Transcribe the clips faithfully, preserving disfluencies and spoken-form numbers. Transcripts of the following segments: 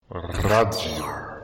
Radio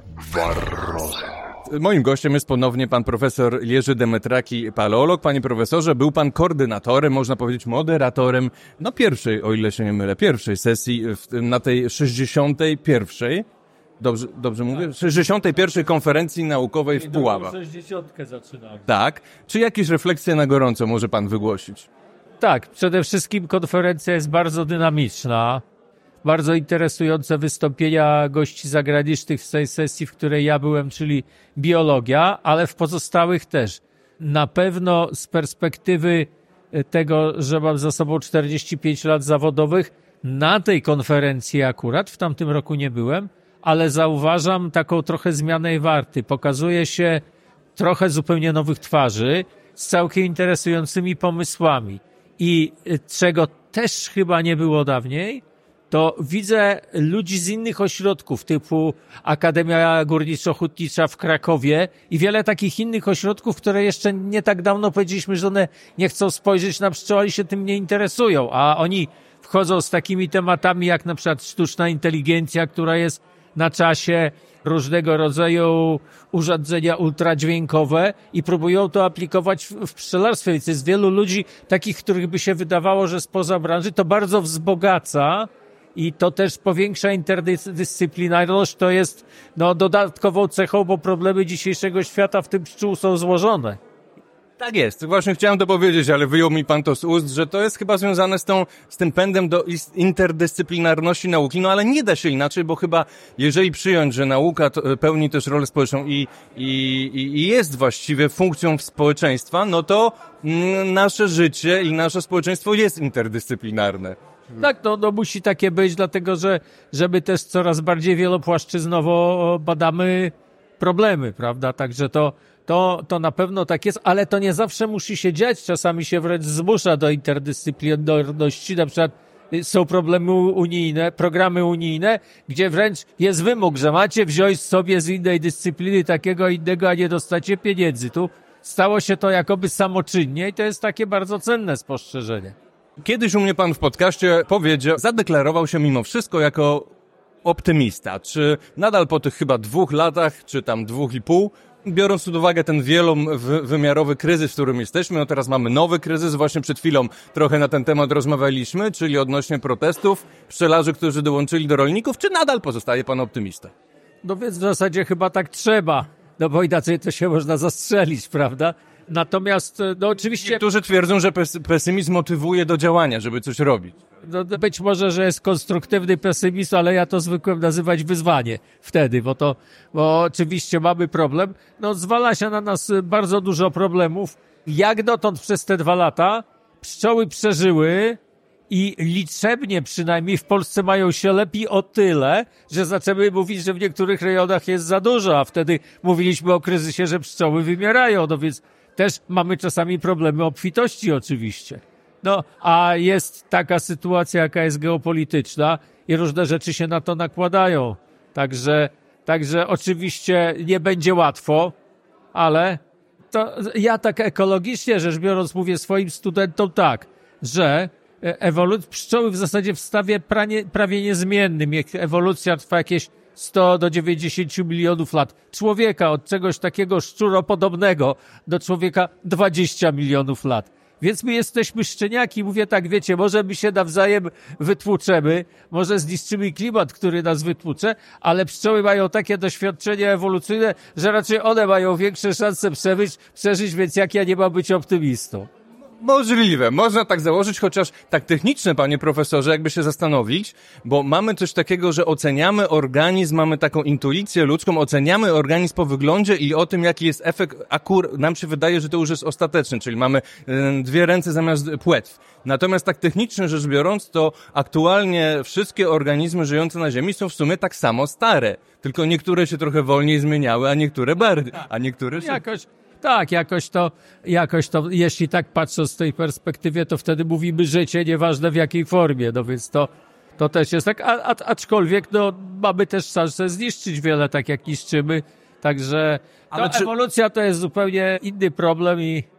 Barroza. Moim gościem jest ponownie pan profesor Jerzy Demetraki, paleolog. Panie profesorze, był pan koordynatorem, można powiedzieć moderatorem, no pierwszej, o ile się nie mylę, pierwszej sesji w, na tej sześćdziesiątej pierwszej. Dobrze, dobrze mówię? sześćdziesiątej pierwszej konferencji naukowej w Puławach. sześćdziesiątkę zaczynamy. Tak. Czy jakieś refleksje na gorąco może pan wygłosić? Tak, przede wszystkim konferencja jest bardzo dynamiczna. Bardzo interesujące wystąpienia gości zagranicznych w tej sesji, w której ja byłem, czyli biologia, ale w pozostałych też. Na pewno z perspektywy tego, że mam za sobą czterdzieści pięć lat zawodowych, na tej konferencji akurat, w tamtym roku nie byłem, ale zauważam taką trochę zmianę warty. Pokazuje się trochę zupełnie nowych twarzy z całkiem interesującymi pomysłami. I czego też chyba nie było dawniej, to widzę ludzi z innych ośrodków, typu Akademia Górniczo-Hutnicza w Krakowie i wiele takich innych ośrodków, które jeszcze nie tak dawno powiedzieliśmy, że one nie chcą spojrzeć na pszczoły i się tym nie interesują, a oni wchodzą z takimi tematami jak na przykład sztuczna inteligencja, która jest na czasie, różnego rodzaju urządzenia ultradźwiękowe i próbują to aplikować w, w pszczelarstwie. Więc jest wielu ludzi takich, których by się wydawało, że spoza branży, to bardzo wzbogaca i to też powiększa interdyscyplinarność. To jest no, dodatkową cechą, bo problemy dzisiejszego świata, w tym pszczół, są złożone. Tak jest. Właśnie chciałem to powiedzieć, ale wyjął mi pan to z ust, że to jest chyba związane z tą, z tym pędem do interdyscyplinarności nauki, no ale nie da się inaczej, bo chyba jeżeli przyjąć, że nauka to pełni też rolę społeczną i, i, i jest właściwie funkcją społeczeństwa, no to mm, nasze życie i nasze społeczeństwo jest interdyscyplinarne. Tak, no, no musi takie być, dlatego że żeby też coraz bardziej wielopłaszczyznowo badamy problemy, prawda? Także to To, to na pewno tak jest, ale to nie zawsze musi się dziać. Czasami się wręcz zmusza do interdyscyplinarności. Na przykład są problemy unijne, programy unijne, gdzie wręcz jest wymóg, że macie wziąć sobie z innej dyscypliny takiego innego, a nie dostacie pieniędzy. Tu stało się to jakoby samoczynnie i to jest takie bardzo cenne spostrzeżenie. Kiedyś u mnie pan w podcaście powiedział, zadeklarował się mimo wszystko jako optymista. Czy nadal po tych chyba dwóch latach, czy tam dwóch i pół, biorąc pod uwagę ten wielowymiarowy kryzys, w którym jesteśmy, no teraz mamy nowy kryzys, właśnie przed chwilą trochę na ten temat rozmawialiśmy, czyli odnośnie protestów pszczelarzy, którzy dołączyli do rolników, czy nadal pozostaje pan optymista? No więc w zasadzie chyba tak trzeba, no bo inaczej to się można zastrzelić, prawda? Natomiast, no oczywiście... Niektórzy twierdzą, że pesymizm motywuje do działania, żeby coś robić. No, być może, że jest konstruktywny pesymizm, ale ja to zwykłem nazywać wyzwanie wtedy, bo to, bo oczywiście mamy problem. No, zwala się na nas bardzo dużo problemów. Jak dotąd przez te dwa lata pszczoły przeżyły i liczebnie przynajmniej w Polsce mają się lepiej o tyle, że zaczęły mówić, że w niektórych rejonach jest za dużo, a wtedy mówiliśmy o kryzysie, że pszczoły wymierają, no więc też mamy czasami problemy obfitości oczywiście. No, a jest taka sytuacja, jaka jest geopolityczna i różne rzeczy się na to nakładają. Także, także oczywiście nie będzie łatwo, ale to ja tak ekologicznie rzecz biorąc mówię swoim studentom tak, że ewolucja pszczoły w zasadzie w stawie prawie, prawie niezmiennym. Ewolucja trwa jakieś sto do dziewięćdziesięciu milionów lat. Człowieka od czegoś takiego szczuropodobnego do człowieka dwadzieścia milionów lat. Więc my jesteśmy szczeniaki. Mówię tak, wiecie, może my się nawzajem wytłuczemy, może zniszczymy klimat, który nas wytłucze, ale pszczoły mają takie doświadczenie ewolucyjne, że raczej one mają większe szanse przeżyć, przeżyć, więc jak ja nie mam być optymistą. Możliwe, można tak założyć, chociaż tak techniczne, panie profesorze, jakby się zastanowić, bo mamy coś takiego, że oceniamy organizm, mamy taką intuicję ludzką, oceniamy organizm po wyglądzie i o tym, jaki jest efekt, akurat nam się wydaje, że to już jest ostateczny, czyli mamy y, dwie ręce zamiast płetw. Natomiast tak technicznie rzecz biorąc, to aktualnie wszystkie organizmy żyjące na Ziemi są w sumie tak samo stare, tylko niektóre się trochę wolniej zmieniały, a niektóre bardziej, a niektóre się... Jakoś... Tak, jakoś to, jakoś to, jeśli tak patrząc z tej perspektywy, to wtedy mówimy życie, nieważne w jakiej formie, no więc to, to też jest tak, a, a, aczkolwiek no mamy też szansę zniszczyć wiele, tak jak niszczymy, także ta czy... ewolucja to jest zupełnie inny problem i...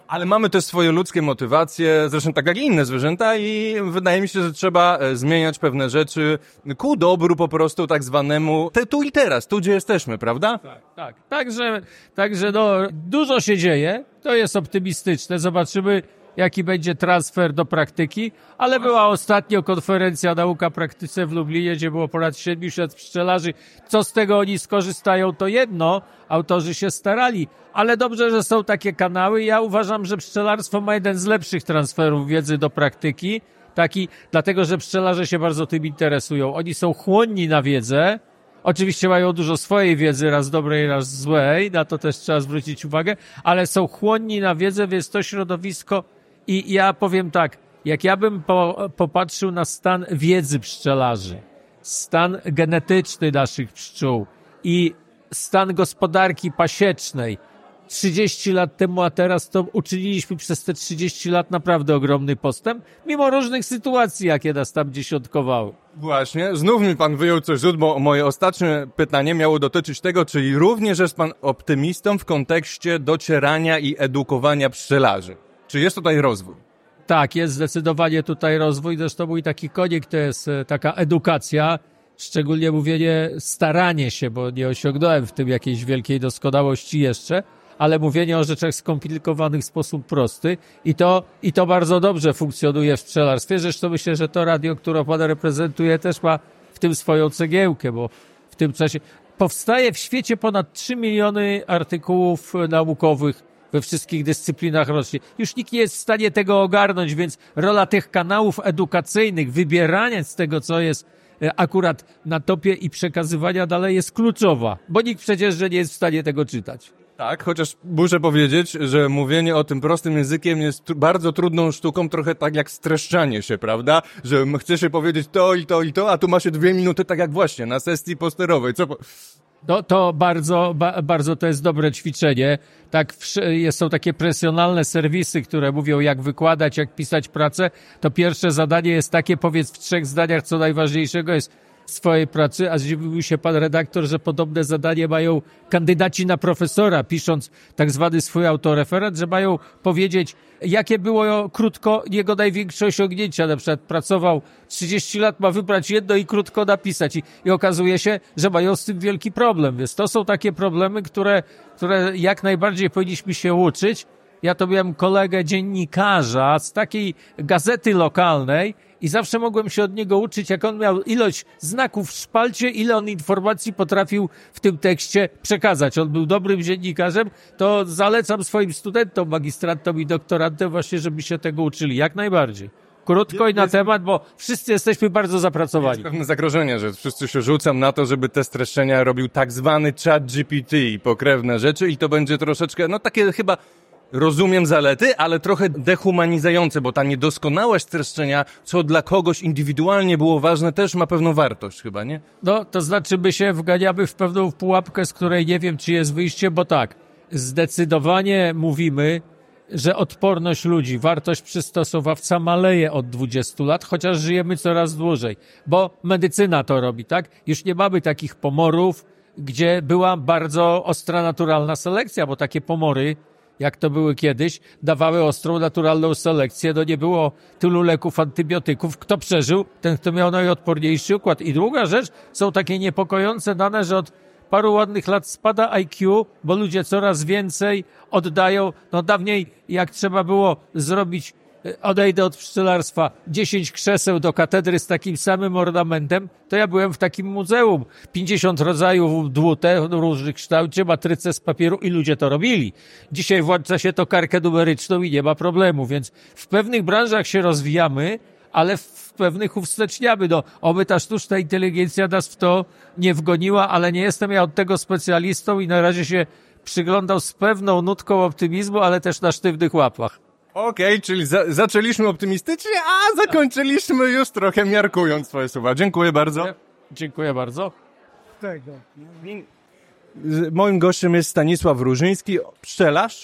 Ale mamy też swoje ludzkie motywacje, zresztą tak jak i inne zwierzęta i wydaje mi się, że trzeba e, zmieniać pewne rzeczy ku dobru po prostu tak zwanemu te, tu i teraz, tu gdzie jesteśmy, prawda? Tak, tak. Także, także no, dużo się dzieje, to jest optymistyczne, zobaczymy jaki będzie transfer do praktyki, ale była ostatnio konferencja Nauka Praktyce w Lublinie, gdzie było ponad siedmiuset pszczelarzy. Co z tego oni skorzystają, to jedno, autorzy się starali, ale dobrze, że są takie kanały. Ja uważam, że pszczelarstwo ma jeden z lepszych transferów wiedzy do praktyki, taki, dlatego, że pszczelarze się bardzo tym interesują. Oni są chłonni na wiedzę, oczywiście mają dużo swojej wiedzy, raz dobrej, raz złej, na to też trzeba zwrócić uwagę, ale są chłonni na wiedzę, więc to środowisko. I ja powiem tak, jak ja bym po, popatrzył na stan wiedzy pszczelarzy, stan genetyczny naszych pszczół i stan gospodarki pasiecznej trzydzieści lat temu, a teraz to uczyniliśmy przez te trzydzieści lat naprawdę ogromny postęp, mimo różnych sytuacji, jakie nas tam dziesiątkowały. Właśnie, znów mi pan wyjął coś z ust, bo moje ostatnie pytanie miało dotyczyć tego, czyli również jest pan optymistą w kontekście docierania i edukowania pszczelarzy. Czy jest tutaj rozwój? Tak, jest zdecydowanie tutaj rozwój. Zresztą mój taki konik to jest taka edukacja, szczególnie mówienie staranie się, bo nie osiągnąłem w tym jakiejś wielkiej doskonałości jeszcze, ale mówienie o rzeczach skomplikowanych w sposób prosty i to, i to bardzo dobrze funkcjonuje w pszczelarstwie. Zresztą myślę, że to radio, które pan reprezentuje, też ma w tym swoją cegiełkę, bo w tym czasie powstaje w świecie ponad trzy miliony artykułów naukowych we wszystkich dyscyplinach rocznie. Już nikt nie jest w stanie tego ogarnąć, więc rola tych kanałów edukacyjnych, wybierania z tego, co jest akurat na topie i przekazywania dalej jest kluczowa, bo nikt przecież że nie jest w stanie tego czytać. Tak, chociaż muszę powiedzieć, że mówienie o tym prostym językiem jest tr- bardzo trudną sztuką, trochę tak jak streszczanie się, prawda? Że chce się powiedzieć to i to i to, a tu ma się dwie minuty, tak jak właśnie na sesji posterowej. Co po... No to bardzo, ba, bardzo to jest dobre ćwiczenie. Tak, są takie presjonalne serwisy, które mówią jak wykładać, jak pisać pracę. To pierwsze zadanie jest takie, powiedz w trzech zdaniach, co najważniejszego jest swojej pracy, a zdziwił się pan redaktor, że podobne zadanie mają kandydaci na profesora, pisząc tak zwany swój autoreferat, że mają powiedzieć, jakie było krótko jego największe osiągnięcia. Na przykład pracował trzydzieści lat, ma wybrać jedno i krótko napisać. I, i okazuje się, że mają z tym wielki problem. Więc to są takie problemy, które, które jak najbardziej powinniśmy się uczyć. Ja to miałem kolegę dziennikarza z takiej gazety lokalnej i zawsze mogłem się od niego uczyć, jak on miał ilość znaków w szpalcie, ile on informacji potrafił w tym tekście przekazać. On był dobrym dziennikarzem, to zalecam swoim studentom, magistrantom i doktorantom właśnie, żeby się tego uczyli, jak najbardziej. Krótko i na temat, bo wszyscy jesteśmy bardzo zapracowani. Jest pewne zagrożenie, że wszyscy się rzucą na to, żeby te streszczenia robił tak zwany chat G P T i pokrewne rzeczy i to będzie troszeczkę, no takie chyba... Rozumiem zalety, ale trochę dehumanizujące, bo ta niedoskonałość streszczenia, co dla kogoś indywidualnie było ważne, też ma pewną wartość chyba, nie? No, to znaczy my się wganiamy w pewną pułapkę, z której nie wiem, czy jest wyjście, bo tak, zdecydowanie mówimy, że odporność ludzi, wartość przystosowawca maleje od dwudziestu lat, chociaż żyjemy coraz dłużej, bo medycyna to robi, tak? Już nie mamy takich pomorów, gdzie była bardzo ostra naturalna selekcja, bo takie pomory, jak to były kiedyś, dawały ostrą, naturalną selekcję, no nie było tylu leków, antybiotyków. Kto przeżył, ten, kto miał najodporniejszy układ. I druga rzecz, są takie niepokojące dane, że od paru ładnych lat spada I Q, bo ludzie coraz więcej oddają. No dawniej, jak trzeba było zrobić, odejdę od pszczelarstwa, dziesięć krzeseł do katedry z takim samym ornamentem, to ja byłem w takim muzeum. pięćdziesiąt rodzajów dłute, różnych kształcie, matryce z papieru i ludzie to robili. Dzisiaj włącza się to karkę numeryczną i nie ma problemu, więc w pewnych branżach się rozwijamy, ale w pewnych uwsteczniamy. No, oby ta sztuczna inteligencja nas w to nie wgoniła, ale nie jestem ja od tego specjalistą i na razie się przyglądał z pewną nutką optymizmu, ale też na sztywnych łapach. Okej, okay, czyli za- zaczęliśmy optymistycznie, a zakończyliśmy już trochę miarkując swoje słowa. Dziękuję bardzo. Dziękuję bardzo. Moim gościem jest Stanisław Różyński, pszczelarz,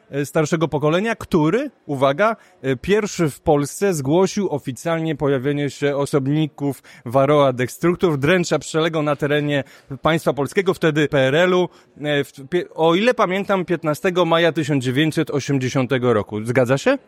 e, starszego pokolenia, który, uwaga, e, pierwszy w Polsce zgłosił oficjalnie pojawienie się osobników Varroa destructor, dręcza pszczelego na terenie państwa polskiego, wtedy P R L-u, e, w, pie, o ile pamiętam, piętnastego maja tysiąc dziewięćset osiemdziesiątego roku. Zgadza się?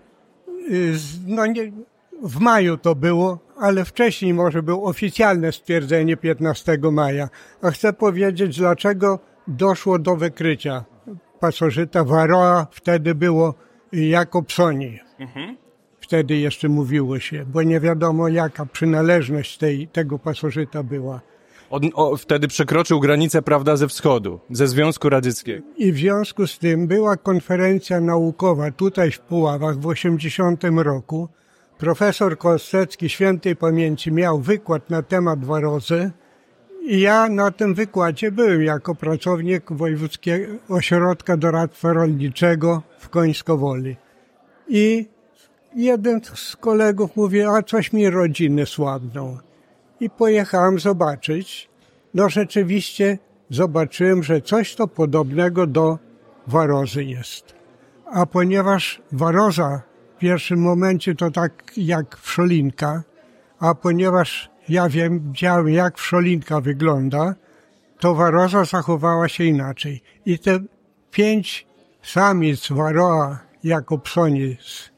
No nie, w maju to było, ale wcześniej może było oficjalne stwierdzenie piętnastego maja. A chcę powiedzieć, dlaczego doszło do wykrycia pasożyta Varroa. Wtedy było Jacobsoni. Mhm. Wtedy jeszcze mówiło się, bo nie wiadomo jaka przynależność tej, tego pasożyta była. Od, o, wtedy przekroczył granicę, prawda, ze wschodu, ze Związku Radzieckiego. I w związku z tym była konferencja naukowa tutaj w Puławach w osiemdziesiątym roku. Profesor Kostecki świętej pamięci miał wykład na temat warozy i ja na tym wykładzie byłem jako pracownik Wojewódzkiego Ośrodka Doradztwa Rolniczego w Końskowoli. I jeden z kolegów mówi, a coś mi rodziny słabną. I pojechałem zobaczyć. No rzeczywiście zobaczyłem, że coś to podobnego do warozy jest. A ponieważ waroza w pierwszym momencie to tak jak wszolinka, a ponieważ ja wiem, widziałem jak wszolinka wygląda, to waroza zachowała się inaczej. I te pięć samic Varroa Jacobsoni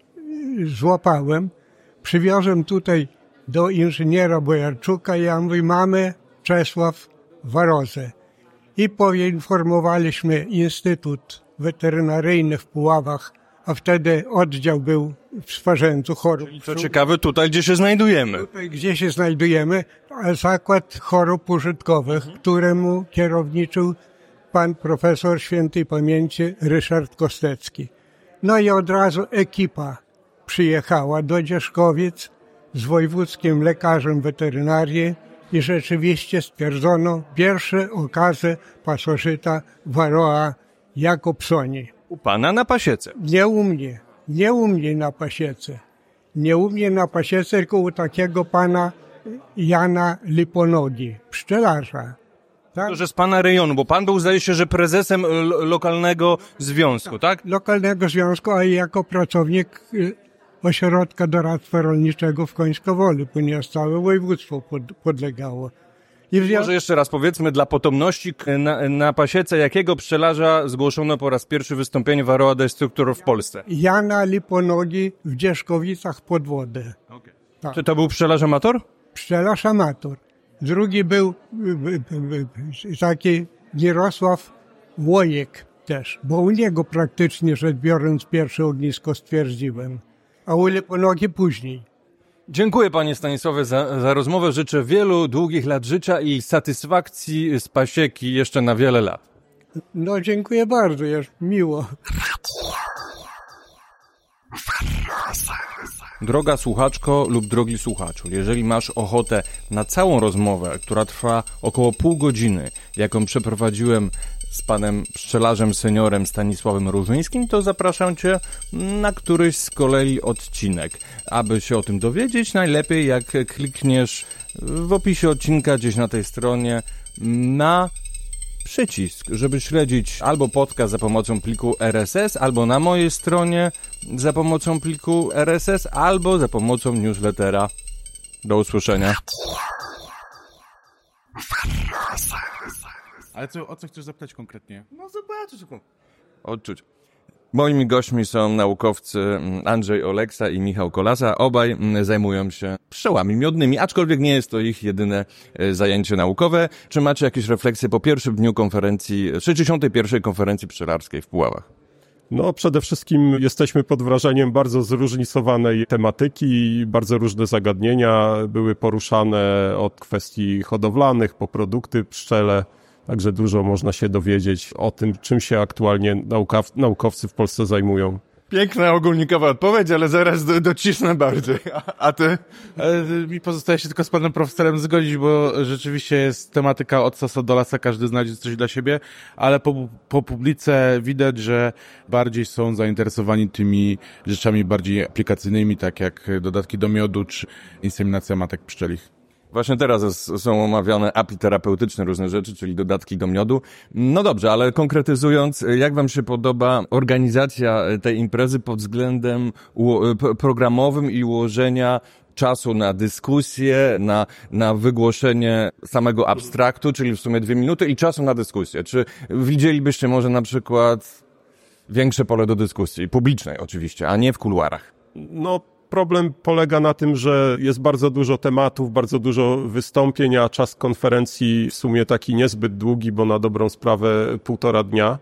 złapałem, przywiozłem tutaj do inżyniera Bojarczuka i ja mówię, mamy Czesław warozę. I poinformowaliśmy Instytut Weterynaryjny w Puławach, a wtedy oddział był w Swarzędzu chorób. Co ciekawe, tutaj gdzie się znajdujemy. Tutaj gdzie się znajdujemy, Zakład Chorób Użytkowych, któremu kierowniczył pan profesor świętej pamięci Ryszard Kostecki. No i od razu ekipa przyjechała do Dzierzkowic z wojewódzkim lekarzem weterynarii i rzeczywiście stwierdzono pierwsze okazy pasożyta Varroa Jacobsoni. U pana na pasiece. Nie u mnie, nie u mnie na pasiece. Nie u mnie na pasiece, tylko u takiego pana Jana Liponogi, pszczelarza. Tak? To, że z pana rejonu, bo pan był, zdaje się, że prezesem lo- lokalnego związku, tak? Lokalnego związku, a i jako pracownik Ośrodka Doradztwa Rolniczego w Końskowoli, ponieważ całe województwo pod, podlegało. I w... Może jeszcze raz powiedzmy dla potomności, na, na pasiece jakiego pszczelarza zgłoszono po raz pierwszy wystąpienie Varroa destructor w Polsce? Jana Liponogi w Dzierzkowicach pod wodę. Okay. Tak. Czy to był pszczelarz amator? Pszczelarz amator. Drugi był taki Mirosław Łojek też, bo u niego praktycznie rzecz biorąc pierwsze ognisko stwierdziłem, a u Liponogi później. Dziękuję panie Stanisławie za, za rozmowę. Życzę wielu długich lat życia i satysfakcji z pasieki jeszcze na wiele lat. No dziękuję bardzo, jest miło. Droga słuchaczko lub drogi słuchaczu, jeżeli masz ochotę na całą rozmowę, która trwa około pół godziny, jaką przeprowadziłem z panem pszczelarzem seniorem Stanisławem Różyńskim, to zapraszam cię na któryś z kolei odcinek. Aby się o tym dowiedzieć, najlepiej jak klikniesz w opisie odcinka gdzieś na tej stronie na przycisk, żeby śledzić albo podcast za pomocą pliku R S S, albo na mojej stronie za pomocą pliku R S S, albo za pomocą newslettera. Do usłyszenia. Ale co, o co chcesz zapytać konkretnie? No zobaczysz. Odczuć. Moimi gośćmi są naukowcy Andrzej Oleksa i Michał Kolasa. Obaj zajmują się pszczołami miodnymi, aczkolwiek nie jest to ich jedyne zajęcie naukowe. Czy macie jakieś refleksje po pierwszym dniu konferencji, sześćdziesiątej pierwszej konferencji pszczelarskiej w Puławach? No, przede wszystkim jesteśmy pod wrażeniem bardzo zróżnicowanej tematyki, bardzo różne zagadnienia były poruszane od kwestii hodowlanych po produkty pszczele. Także dużo można się dowiedzieć o tym, czym się aktualnie naukaw- naukowcy w Polsce zajmują. Piękna ogólnikowa odpowiedź, ale zaraz do, docisnę bardziej. A, a ty? E, mi pozostaje się tylko z panem profesorem zgodzić, bo rzeczywiście jest tematyka od sasa do lasa, każdy znajdzie coś dla siebie, ale po, po publice widać, że bardziej są zainteresowani tymi rzeczami bardziej aplikacyjnymi, tak jak dodatki do miodu czy inseminacja matek pszczelich. Właśnie teraz jest, są omawiane apiterapeutyczne różne rzeczy, czyli dodatki do miodu. No dobrze, ale konkretyzując, jak wam się podoba organizacja tej imprezy pod względem uło- programowym i ułożenia czasu na dyskusję, na, na wygłoszenie samego abstraktu, czyli w sumie dwie minuty i czasu na dyskusję. Czy widzielibyście może na przykład większe pole do dyskusji, publicznej oczywiście, a nie w kuluarach? No, problem polega na tym, że jest bardzo dużo tematów, bardzo dużo wystąpień, a czas konferencji w sumie taki niezbyt długi, bo na dobrą sprawę półtora dnia.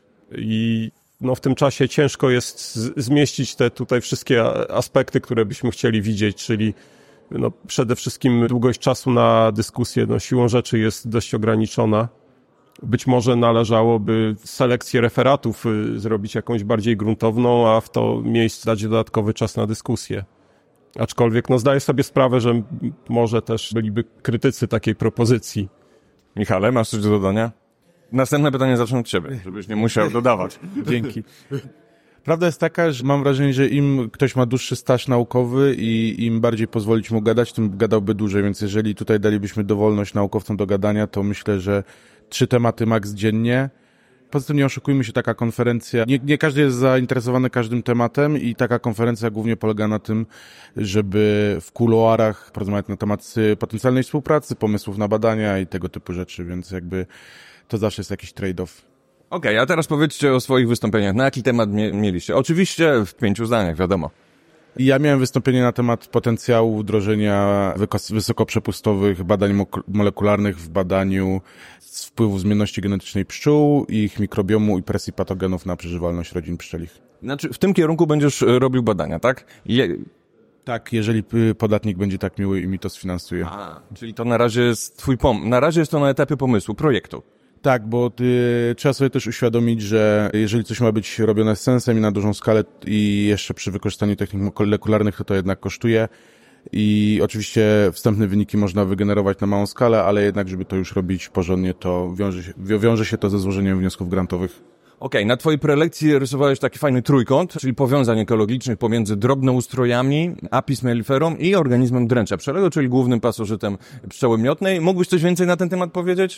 I no, w tym czasie ciężko jest z- zmieścić te tutaj wszystkie aspekty, które byśmy chcieli widzieć, czyli no, przede wszystkim długość czasu na dyskusję, no, siłą rzeczy jest dość ograniczona. Być może należałoby selekcję referatów y, zrobić jakąś bardziej gruntowną, a w to miejsce dać dodatkowy czas na dyskusję. Aczkolwiek no, zdaję sobie sprawę, że m- może też byliby krytycy takiej propozycji. Michale, masz coś do dodania? Następne pytanie zacznę od ciebie, żebyś nie musiał dodawać. Dzięki. Prawda jest taka, że mam wrażenie, że im ktoś ma dłuższy staż naukowy i im bardziej pozwolić mu gadać, tym gadałby dłużej, więc jeżeli tutaj dalibyśmy dowolność naukowcom do gadania, to myślę, że trzy tematy maks dziennie. Poza tym nie oszukujmy się, taka konferencja, nie, nie każdy jest zainteresowany każdym tematem i taka konferencja głównie polega na tym, żeby w kuluarach porozmawiać na temat potencjalnej współpracy, pomysłów na badania i tego typu rzeczy, więc jakby to zawsze jest jakiś trade-off. Okej, a teraz powiedzcie o swoich wystąpieniach. Na jaki temat mie- mieliście? Oczywiście w pięciu zdaniach, wiadomo. Ja miałem wystąpienie na temat potencjału wdrożenia wyko- wysokoprzepustowych badań mo- molekularnych w badaniu wpływu zmienności genetycznej pszczół, ich mikrobiomu i presji patogenów na przeżywalność rodzin pszczelich. Znaczy, w tym kierunku będziesz e, robił badania, tak? Je... Tak, jeżeli y, podatnik będzie tak miły i mi to sfinansuje. A, czyli to na razie jest twój pom... Na razie jest to na etapie pomysłu, projektu. Tak, bo y, trzeba sobie też uświadomić, że jeżeli coś ma być robione z sensem i na dużą skalę i jeszcze przy wykorzystaniu technik molekularnych, to to jednak kosztuje. I oczywiście wstępne wyniki można wygenerować na małą skalę, ale jednak, żeby to już robić porządnie, to wiąże się, wiąże się to ze złożeniem wniosków grantowych. Okej, na twojej prelekcji rysowałeś taki fajny trójkąt, czyli powiązań ekologicznych pomiędzy drobnoustrojami, Apis melliferum i organizmem dręcza pszczelego, czyli głównym pasożytem pszczoły miotnej. Mógłbyś coś więcej na ten temat powiedzieć?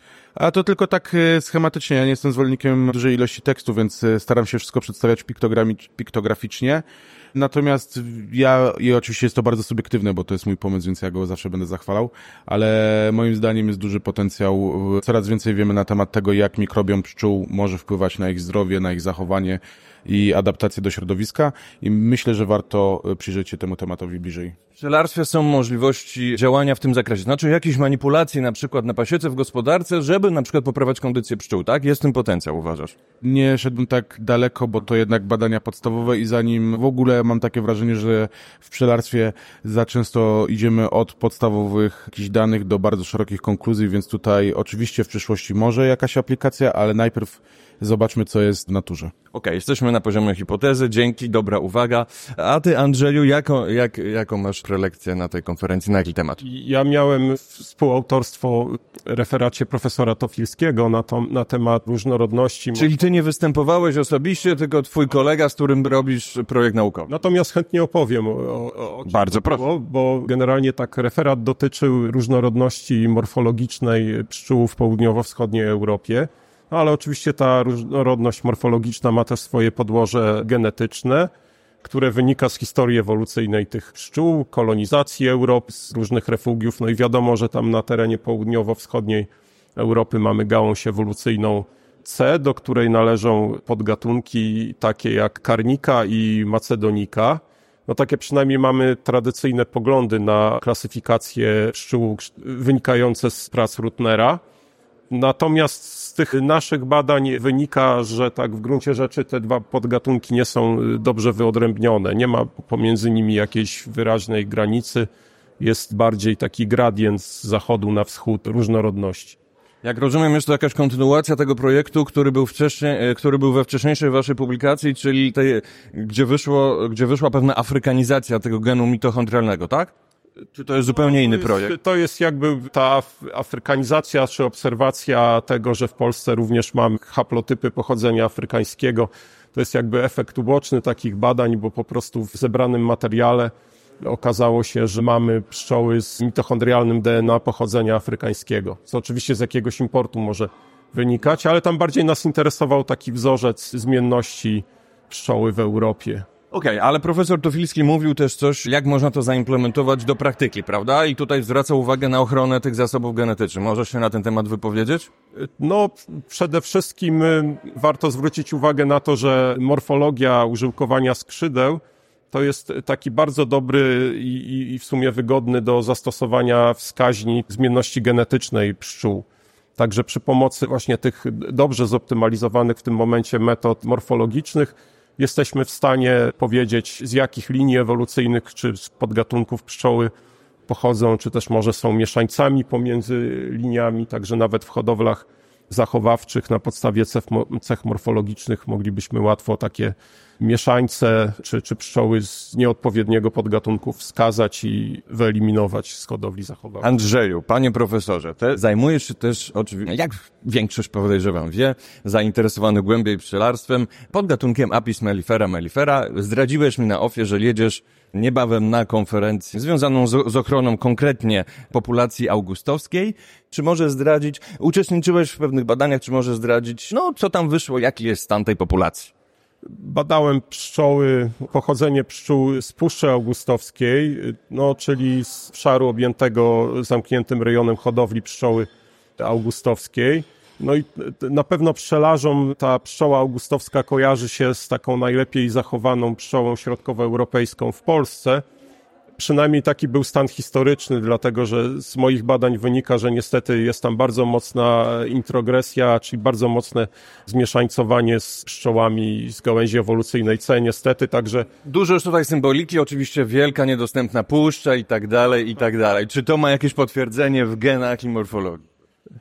A to tylko tak e, schematycznie. Ja nie jestem zwolennikiem dużej ilości tekstu, więc e, staram się wszystko przedstawiać piktogrami- piktograficznie. Natomiast ja, i oczywiście jest to bardzo subiektywne, bo to jest mój pomysł, więc ja go zawsze będę zachwalał, ale moim zdaniem jest duży potencjał. Coraz więcej wiemy na temat tego, jak mikrobiom pszczół może wpływać na ich zdrowie, na ich zachowanie i adaptację do środowiska i myślę, że warto przyjrzeć się temu tematowi bliżej. W pszczelarstwie są możliwości działania w tym zakresie, znaczy jakieś manipulacje na przykład na pasiece w gospodarce, żeby na przykład poprawiać kondycję pszczół, tak? Jest w tym potencjał, uważasz? Nie szedłbym tak daleko, bo to jednak badania podstawowe i zanim w ogóle mam takie wrażenie, że w pszczelarstwie za często idziemy od podstawowych jakichś danych do bardzo szerokich konkluzji, więc tutaj oczywiście w przyszłości może jakaś aplikacja, ale najpierw zobaczmy, co jest w naturze. Okej, jesteśmy na poziomie hipotezy, dzięki, dobra uwaga. A ty, Andrzeju, jaką, jak, jaką masz prelekcję na tej konferencji, na jaki temat? Ja miałem współautorstwo w referacie profesora Tofilskiego na, to, na temat różnorodności. Czyli ty nie występowałeś osobiście, tylko twój kolega, z którym robisz projekt naukowy. Natomiast chętnie opowiem o, o, o czym Bardzo to było, bo generalnie tak referat dotyczył różnorodności morfologicznej pszczół w południowo-wschodniej Europie, no, ale oczywiście ta różnorodność morfologiczna ma też swoje podłoże genetyczne, które wynika z historii ewolucyjnej tych pszczół, kolonizacji Europy, z różnych refugiów. No i wiadomo, że tam na terenie południowo-wschodniej Europy mamy gałąź ewolucyjną C, do której należą podgatunki takie jak karnika i macedonika. No takie przynajmniej mamy tradycyjne poglądy na klasyfikację pszczół wynikające z prac Rutnera. Natomiast z tych naszych badań wynika, że tak w gruncie rzeczy te dwa podgatunki nie są dobrze wyodrębnione. Nie ma pomiędzy nimi jakiejś wyraźnej granicy. Jest bardziej taki gradient z zachodu na wschód różnorodności. Jak rozumiem, jest to jakaś kontynuacja tego projektu, który był wcześniej, który był we wcześniejszej waszej publikacji, czyli tej, gdzie wyszło, gdzie wyszła pewna afrykanizacja tego genu mitochondrialnego, tak? Czy to jest zupełnie inny projekt? To jest jakby ta afrykanizacja, czy obserwacja tego, że w Polsce również mamy haplotypy pochodzenia afrykańskiego. To jest jakby efekt uboczny takich badań, bo po prostu w zebranym materiale okazało się, że mamy pszczoły z mitochondrialnym D N A pochodzenia afrykańskiego, co oczywiście z jakiegoś importu może wynikać, ale tam bardziej nas interesował taki wzorzec zmienności pszczoły w Europie. Okej, okay, ale profesor Tofilski mówił też coś, jak można to zaimplementować do praktyki, prawda? I tutaj zwraca uwagę na ochronę tych zasobów genetycznych. Możesz się na ten temat wypowiedzieć? No, przede wszystkim warto zwrócić uwagę na to, że morfologia użyłkowania skrzydeł to jest taki bardzo dobry i, i w sumie wygodny do zastosowania wskaźnik zmienności genetycznej pszczół. Także przy pomocy właśnie tych dobrze zoptymalizowanych w tym momencie metod morfologicznych jesteśmy w stanie powiedzieć, z jakich linii ewolucyjnych czy z podgatunków pszczoły pochodzą, czy też może są mieszańcami pomiędzy liniami, także nawet w hodowlach zachowawczych na podstawie cech morfologicznych moglibyśmy łatwo takie mieszańce czy, czy pszczoły z nieodpowiedniego podgatunku wskazać i wyeliminować z hodowli zachowawczej. Andrzeju, panie profesorze, te zajmujesz się też, oczywiście, jak większość podejrzewam wie, zainteresowany głębiej pszczelarstwem, podgatunkiem Apis mellifera mellifera. Zdradziłeś mi na ofie, że jedziesz niebawem na konferencję związaną z, z ochroną konkretnie populacji augustowskiej. Czy możesz zdradzić, uczestniczyłeś w pewnych badaniach, czy możesz zdradzić, no co tam wyszło, jaki jest stan tej populacji? Badałem pszczoły, pochodzenie pszczół z Puszczy Augustowskiej, no czyli z obszaru objętego zamkniętym rejonem hodowli pszczoły augustowskiej. No i na pewno pszczelarzom ta pszczoła augustowska kojarzy się z taką najlepiej zachowaną pszczołą środkowoeuropejską w Polsce. Przynajmniej taki był stan historyczny, dlatego że z moich badań wynika, że niestety jest tam bardzo mocna introgresja, czyli bardzo mocne zmieszańcowanie z pszczołami z gałęzi ewolucyjnej C, niestety, także... Dużo już tutaj symboliki, oczywiście wielka, niedostępna puszcza i tak dalej, i tak dalej. Czy to ma jakieś potwierdzenie w genach i morfologii?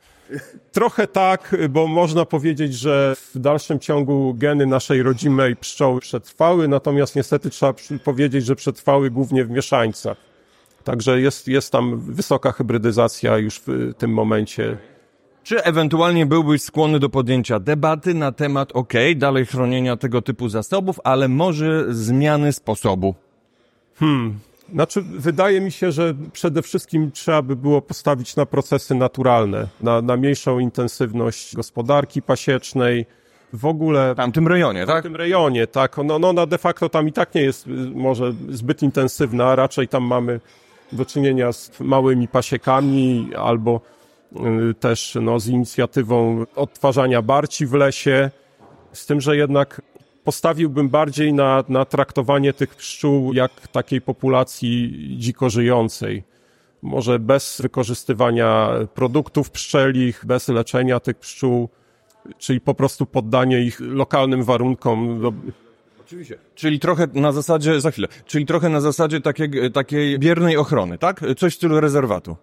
Trochę tak, bo można powiedzieć, że w dalszym ciągu geny naszej rodzimej pszczoły przetrwały, natomiast niestety trzeba powiedzieć, że przetrwały głównie w mieszańcach. Także jest, jest tam wysoka hybrydyzacja już w tym momencie. Czy ewentualnie byłbyś skłonny do podjęcia debaty na temat, okej, okay, dalej chronienia tego typu zasobów, ale może zmiany sposobu? Hmm... Znaczy, wydaje mi się, że przede wszystkim trzeba by było postawić na procesy naturalne, na, na mniejszą intensywność gospodarki pasiecznej, w ogóle... W tamtym rejonie, tak? W tamtym rejonie, tak. No, no, no de facto tam i tak nie jest może zbyt intensywna, raczej tam mamy do czynienia z małymi pasiekami albo y, też no, z inicjatywą odtwarzania barci w lesie, z tym, że jednak... Postawiłbym bardziej na, na traktowanie tych pszczół jak takiej populacji dziko żyjącej. Może bez wykorzystywania produktów pszczelich, bez leczenia tych pszczół, czyli po prostu poddanie ich lokalnym warunkom. Oczywiście. Czyli trochę na zasadzie, za chwilę, czyli trochę na zasadzie takiej, takiej biernej ochrony, tak? Coś w stylu rezerwatu.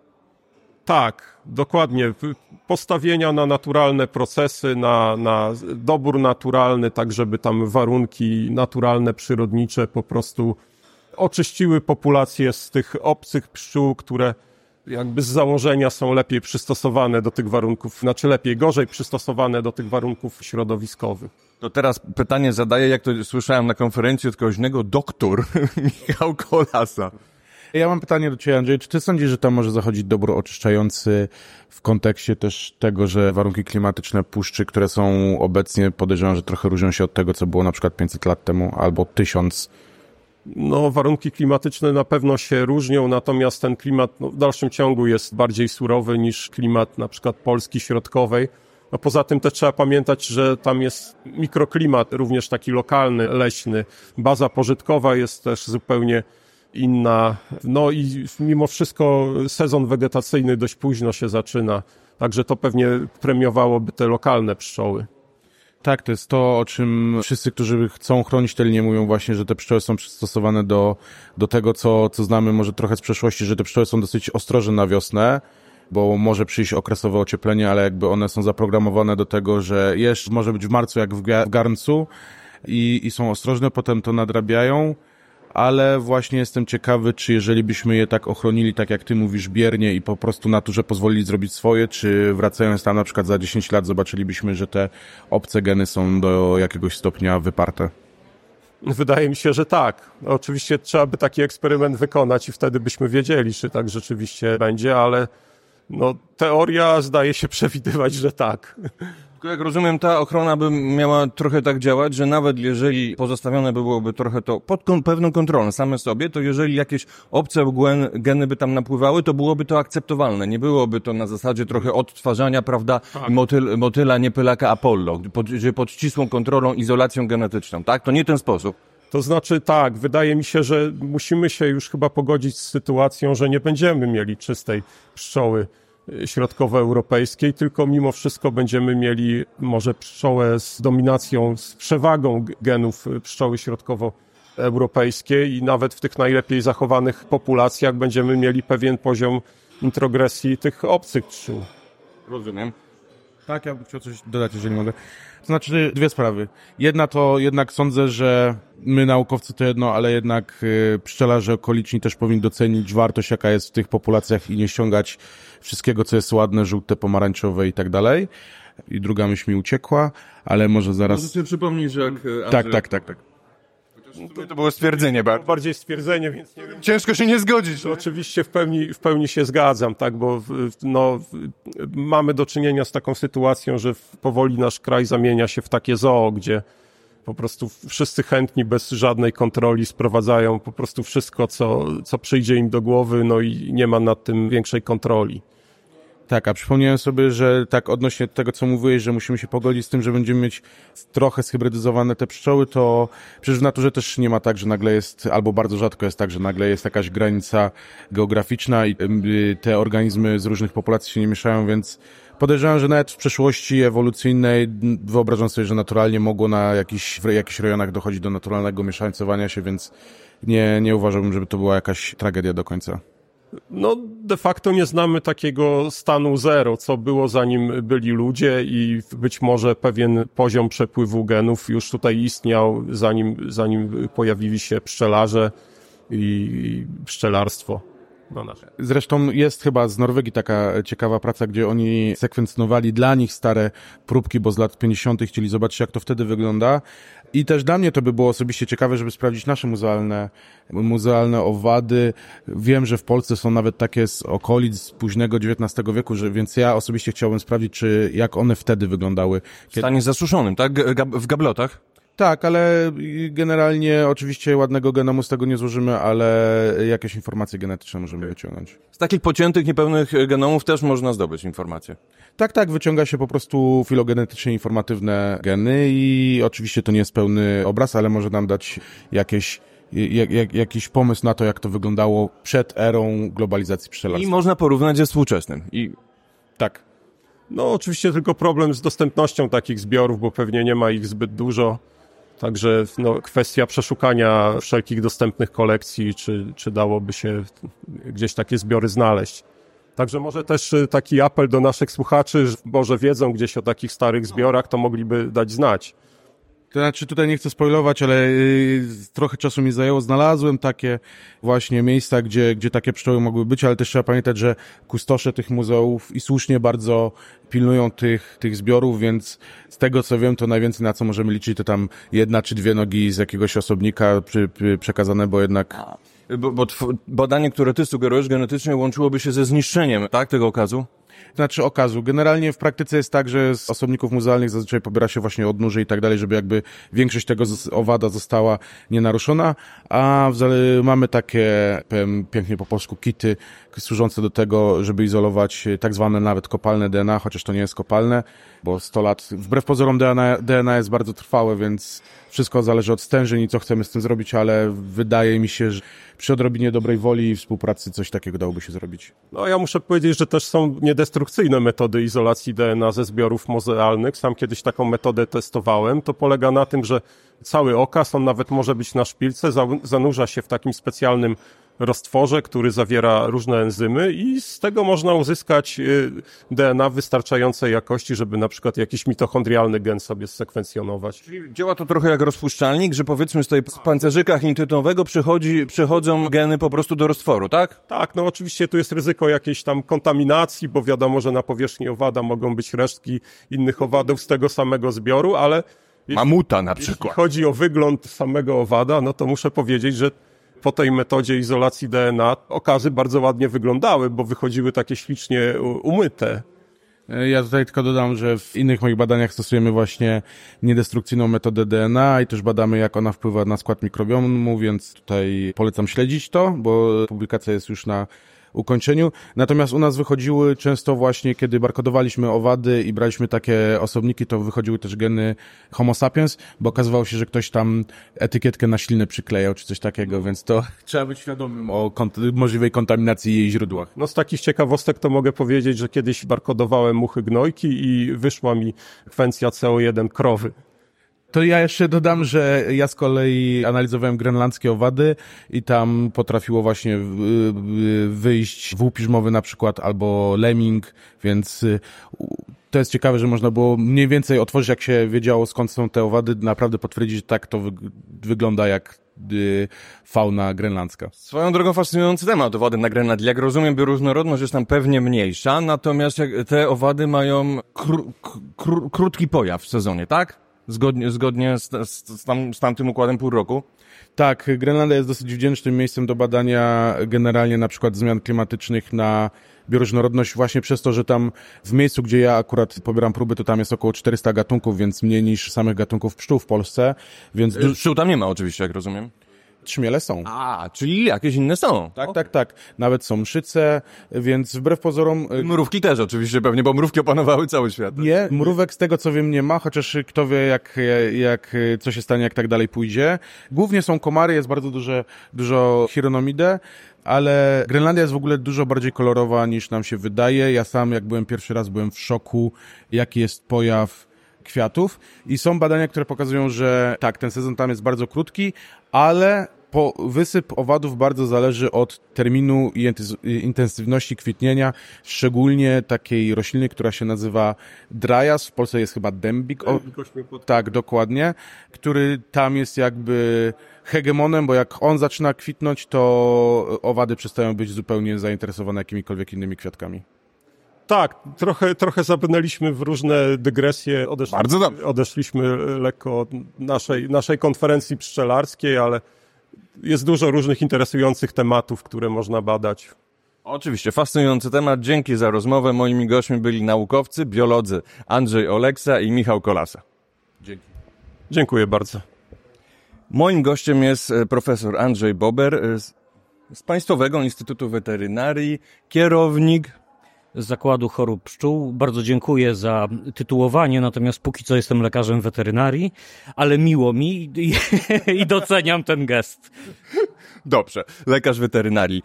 Tak, dokładnie. Postawienia na naturalne procesy, na, na dobór naturalny, tak żeby tam warunki naturalne, przyrodnicze po prostu oczyściły populację z tych obcych pszczół, które jakby z założenia są lepiej przystosowane do tych warunków, znaczy lepiej, gorzej przystosowane do tych warunków środowiskowych. To teraz pytanie zadaję, jak to słyszałem na konferencji od kogoś innego, doktor Michał Kolasa. Ja mam pytanie do Ciebie, Andrzej. Czy Ty sądzisz, że tam może zachodzić dobór oczyszczający w kontekście też tego, że warunki klimatyczne puszczy, które są obecnie, podejrzewam, że trochę różnią się od tego, co było na przykład pięćset lat temu albo tysiąc? No, warunki klimatyczne na pewno się różnią, natomiast ten klimat no, w dalszym ciągu jest bardziej surowy niż klimat na przykład Polski Środkowej. No, poza tym też trzeba pamiętać, że tam jest mikroklimat, również taki lokalny, leśny. Baza pożytkowa jest też zupełnie inna. No i mimo wszystko sezon wegetacyjny dość późno się zaczyna, także to pewnie premiowałoby te lokalne pszczoły. Tak, to jest to, o czym wszyscy, którzy chcą chronić te linie, mówią właśnie, że te pszczoły są przystosowane do, do tego, co, co znamy może trochę z przeszłości, że te pszczoły są dosyć ostrożne na wiosnę, bo może przyjść okresowe ocieplenie, ale jakby one są zaprogramowane do tego, że jesz może być w marcu jak w, ga- w garncu i, i są ostrożne, potem to nadrabiają. Ale właśnie jestem ciekawy, czy jeżeli byśmy je tak ochronili, tak jak ty mówisz, biernie i po prostu naturze pozwolili zrobić swoje, czy wracając tam na przykład za dziesięć lat zobaczylibyśmy, że te obce geny są do jakiegoś stopnia wyparte? Wydaje mi się, że tak. Oczywiście trzeba by taki eksperyment wykonać i wtedy byśmy wiedzieli, czy tak rzeczywiście będzie, ale no, teoria zdaje się przewidywać, że tak. Tylko jak rozumiem, ta ochrona by miała trochę tak działać, że nawet jeżeli pozostawione byłoby trochę to pod kon- pewną kontrolą same sobie, to jeżeli jakieś obce gen- geny by tam napływały, to byłoby to akceptowalne. Nie byłoby to na zasadzie trochę odtwarzania, prawda, tak. motyl, motyla, nie pylaka Apollo, pod, pod ścisłą kontrolą, izolacją genetyczną, tak? To nie ten sposób. To znaczy tak, wydaje mi się, że musimy się już chyba pogodzić z sytuacją, że nie będziemy mieli czystej pszczoły środkowoeuropejskiej, tylko mimo wszystko będziemy mieli może pszczołę z dominacją, z przewagą genów pszczoły środkowoeuropejskiej i nawet w tych najlepiej zachowanych populacjach będziemy mieli pewien poziom introgresji tych obcych pszczół. Rozumiem. Tak, ja bym chciał coś dodać, jeżeli mogę. To znaczy dwie sprawy. Jedna to jednak sądzę, że my naukowcy to jedno, ale jednak y, pszczelarze okoliczni też powinni docenić wartość, jaka jest w tych populacjach i nie ściągać wszystkiego, co jest ładne, żółte, pomarańczowe i tak dalej. I druga myśl mi uciekła, ale może zaraz... Może sobie przypomnieć, że jak... Andrzej... Tak, tak, tak, tak. To, to było stwierdzenie bardzo. Bardziej stwierdzenie, więc nie wiem. Ciężko się nie zgodzić. To oczywiście w pełni, w pełni się zgadzam, tak, bo no, mamy do czynienia z taką sytuacją, że powoli nasz kraj zamienia się w takie zoo, gdzie po prostu wszyscy chętni bez żadnej kontroli sprowadzają po prostu wszystko, co, co przyjdzie im do głowy, no i nie ma nad tym większej kontroli. Tak, a przypomniałem sobie, że tak odnośnie tego, co mówiłeś, że musimy się pogodzić z tym, że będziemy mieć trochę zhybrydyzowane te pszczoły, to przecież w naturze też nie ma tak, że nagle jest, albo bardzo rzadko jest tak, że nagle jest jakaś granica geograficzna i te organizmy z różnych populacji się nie mieszają, więc podejrzewam, że nawet w przeszłości ewolucyjnej wyobrażam sobie, że naturalnie mogło na jakichś, w jakichś rejonach dochodzić do naturalnego mieszańcowania się, więc nie, nie uważałbym, żeby to była jakaś tragedia do końca. No, de facto nie znamy takiego stanu zero, co było zanim byli ludzie i być może pewien poziom przepływu genów już tutaj istniał, zanim, zanim pojawili się pszczelarze i pszczelarstwo. No, Zresztą jest chyba z Norwegii taka ciekawa praca, gdzie oni sekwencjonowali dla nich stare próbki, bo z lat pięćdziesiątych chcieli zobaczyć, jak to wtedy wygląda. I też dla mnie to by było osobiście ciekawe, żeby sprawdzić nasze muzealne, muzealne owady. Wiem, że w Polsce są nawet takie z okolic z późnego dziewiętnastego wieku, że, więc ja osobiście chciałbym sprawdzić, czy jak one wtedy wyglądały. W stanie zasuszonym, tak? W gablotach? Tak, ale generalnie oczywiście ładnego genomu z tego nie złożymy, ale jakieś informacje genetyczne możemy wyciągnąć. Z takich pociętych, niepełnych genomów też można zdobyć informacje. Tak, tak, wyciąga się po prostu filogenetycznie informatywne geny i oczywiście to nie jest pełny obraz, ale może nam dać jakieś, jak, jak, jakiś pomysł na to, jak to wyglądało przed erą globalizacji pszczelarstwa. I można porównać ze współczesnym. I tak. No oczywiście tylko problem z dostępnością takich zbiorów, bo pewnie nie ma ich zbyt dużo. Także no, kwestia przeszukania wszelkich dostępnych kolekcji, czy, czy dałoby się gdzieś takie zbiory znaleźć. Także może też taki apel do naszych słuchaczy, że może wiedzą gdzieś o takich starych zbiorach, to mogliby dać znać. To znaczy tutaj nie chcę spoilować, ale yy, trochę czasu mi zajęło. Znalazłem takie właśnie miejsca, gdzie, gdzie takie pszczoły mogły być, ale też trzeba pamiętać, że kustosze tych muzeów i słusznie bardzo pilnują tych, tych zbiorów, więc z tego co wiem, to najwięcej na co możemy liczyć, to tam jedna czy dwie nogi z jakiegoś osobnika przy, przy, przekazane, bo jednak... Bo, bo badanie, które ty sugerujesz genetycznie, łączyłoby się ze zniszczeniem, tak, tego okazu? Znaczy okazu. Generalnie w praktyce jest tak, że z osobników muzealnych zazwyczaj pobiera się właśnie odnóże i tak dalej, żeby jakby większość tego owada została nienaruszona, a w, mamy takie, powiem pięknie po polsku, kity służące do tego, żeby izolować tak zwane nawet kopalne D N A, chociaż to nie jest kopalne, bo sto lat, wbrew pozorom D N A, D N A jest bardzo trwałe, więc wszystko zależy od stężeń i co chcemy z tym zrobić, ale wydaje mi się, że przy odrobinie dobrej woli i współpracy coś takiego dałoby się zrobić. No ja muszę powiedzieć, że też są niedestrukcyjne metody izolacji D N A ze zbiorów muzealnych. Sam kiedyś taką metodę testowałem. To polega na tym, że cały okaz, on nawet może być na szpilce, zanurza się w takim specjalnym roztworze, który zawiera różne enzymy i z tego można uzyskać D N A wystarczającej jakości, żeby na przykład jakiś mitochondrialny gen sobie sekwencjonować. Czyli działa to trochę jak rozpuszczalnik, że powiedzmy z tej pancerzyka chitynowego przychodzi, przychodzą geny po prostu do roztworu, tak? Tak, no oczywiście tu jest ryzyko jakiejś tam kontaminacji, bo wiadomo, że na powierzchni owada mogą być resztki innych owadów z tego samego zbioru, ale Mamuta na Jeśli przykład. chodzi o wygląd samego owada, no to muszę powiedzieć, że po tej metodzie izolacji D N A okazy bardzo ładnie wyglądały, bo wychodziły takie ślicznie umyte. Ja tutaj tylko dodam, że w innych moich badaniach stosujemy właśnie niedestrukcyjną metodę D N A i też badamy, jak ona wpływa na skład mikrobiomu, więc tutaj polecam śledzić to, bo publikacja jest już na ukończeniu. Natomiast u nas wychodziły często właśnie, kiedy barkodowaliśmy owady i braliśmy takie osobniki, to wychodziły też geny Homo sapiens, bo okazywało się, że ktoś tam etykietkę na ślinę przyklejał, czy coś takiego, więc to trzeba być świadomym o kont- możliwej kontaminacji jej źródłach. No z takich ciekawostek to mogę powiedzieć, że kiedyś barkodowałem muchy gnojki i wyszła mi sekwencja C O jeden krowy. To ja jeszcze dodam, że ja z kolei analizowałem grenlandzkie owady i tam potrafiło właśnie wyjść wół piżmowy na przykład albo lemming, więc to jest ciekawe, że można było mniej więcej otworzyć, jak się wiedziało, skąd są te owady, naprawdę potwierdzić, że tak to wy- wygląda jak fauna grenlandzka. Swoją drogą fascynujący temat owady na Grenlandii. Jak rozumiem, bioróżnorodność jest tam pewnie mniejsza, natomiast jak te owady mają kró- kró- krótki pojaw w sezonie, tak? Zgodnie, zgodnie z, z, z, tam, z tamtym układem pół roku. Tak, Grenlandia jest dosyć wdzięcznym miejscem do badania generalnie na przykład zmian klimatycznych na bioróżnorodność właśnie przez to, że tam w miejscu, gdzie ja akurat pobieram próby, to tam jest około czterysta gatunków, więc mniej niż samych gatunków pszczół w Polsce, więc... Du- Pszczół tam nie ma oczywiście, jak rozumiem. Trzmiele są. A, czyli jakieś inne są. Tak, tak, tak. Nawet są mszyce, więc wbrew pozorom... Mrówki też oczywiście pewnie, bo mrówki opanowały cały świat. Nie, mrówek z tego co wiem nie ma, chociaż kto wie jak, jak, co się stanie, jak tak dalej pójdzie. Głównie są komary, jest bardzo duże, dużo chironomidae, ale Grenlandia jest w ogóle dużo bardziej kolorowa niż nam się wydaje. Ja sam jak byłem pierwszy raz, byłem w szoku, jaki jest pojaw kwiatów i są badania, które pokazują, że tak, ten sezon tam jest bardzo krótki, ale po wysyp owadów bardzo zależy od terminu i intensywności kwitnienia, szczególnie takiej rośliny, która się nazywa dryas, w Polsce jest chyba dębik, o, tak, dokładnie, który tam jest jakby hegemonem, bo jak on zaczyna kwitnąć, to owady przestają być zupełnie zainteresowane jakimikolwiek innymi kwiatkami. Tak, trochę, trochę zabrnęliśmy w różne dygresje. Odeszli, Bardzo dobrze. Odeszliśmy lekko od naszej, naszej konferencji pszczelarskiej, ale jest dużo różnych interesujących tematów, które można badać. Oczywiście, fascynujący temat. Dzięki za rozmowę. Moimi gośćmi byli naukowcy, biolodzy Andrzej Oleksa i Michał Kolasa. Dzięki. Dziękuję bardzo. Moim gościem jest profesor Andrzej Bober z, z Państwowego Instytutu Weterynarii, kierownik z Zakładu Chorób Pszczół. Bardzo dziękuję za tytułowanie, natomiast póki co jestem lekarzem weterynarii, ale miło mi i, i doceniam ten gest. Dobrze, lekarz weterynarii.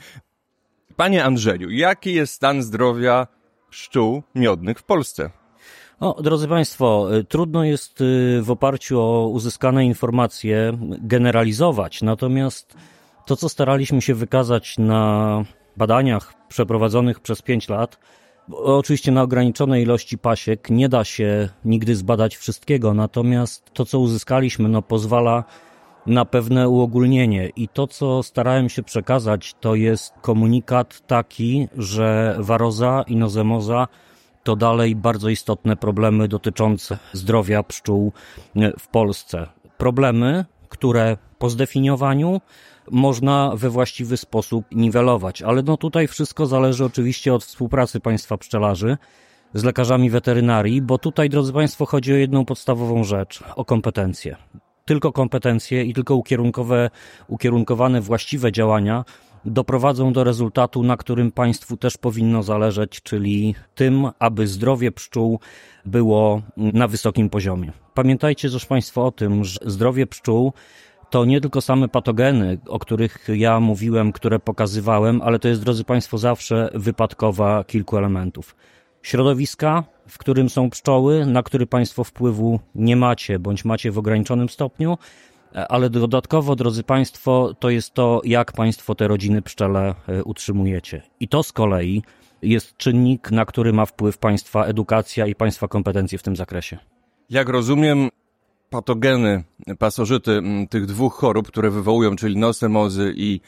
Panie Andrzeju, jaki jest stan zdrowia pszczół miodnych w Polsce? O, drodzy Państwo, trudno jest w oparciu o uzyskane informacje generalizować, natomiast to, co staraliśmy się wykazać na badaniach przeprowadzonych przez pięć lat, oczywiście na ograniczonej ilości pasiek, nie da się nigdy zbadać wszystkiego, natomiast to, co uzyskaliśmy, no, pozwala na pewne uogólnienie i to, co starałem się przekazać, to jest komunikat taki, że waroza i nozemoza to dalej bardzo istotne problemy dotyczące zdrowia pszczół w Polsce. Problemy, które po zdefiniowaniu można we właściwy sposób niwelować, ale no tutaj wszystko zależy oczywiście od współpracy Państwa pszczelarzy z lekarzami weterynarii, bo tutaj, drodzy Państwo, chodzi o jedną podstawową rzecz, o kompetencje. Tylko kompetencje i tylko ukierunkowe, ukierunkowane właściwe działania doprowadzą do rezultatu, na którym Państwu też powinno zależeć, czyli tym, aby zdrowie pszczół było na wysokim poziomie. Pamiętajcie też Państwo o tym, że zdrowie pszczół to nie tylko same patogeny, o których ja mówiłem, które pokazywałem, ale to jest, drodzy Państwo, zawsze wypadkowa kilku elementów. Środowiska, w którym są pszczoły, na który Państwo wpływu nie macie, bądź macie w ograniczonym stopniu, ale dodatkowo, drodzy Państwo, to jest to, jak Państwo te rodziny pszczele utrzymujecie. I to z kolei jest czynnik, na który ma wpływ Państwa edukacja i Państwa kompetencje w tym zakresie. Jak rozumiem, patogeny, pasożyty tych dwóch chorób, które wywołują, czyli nosemozy i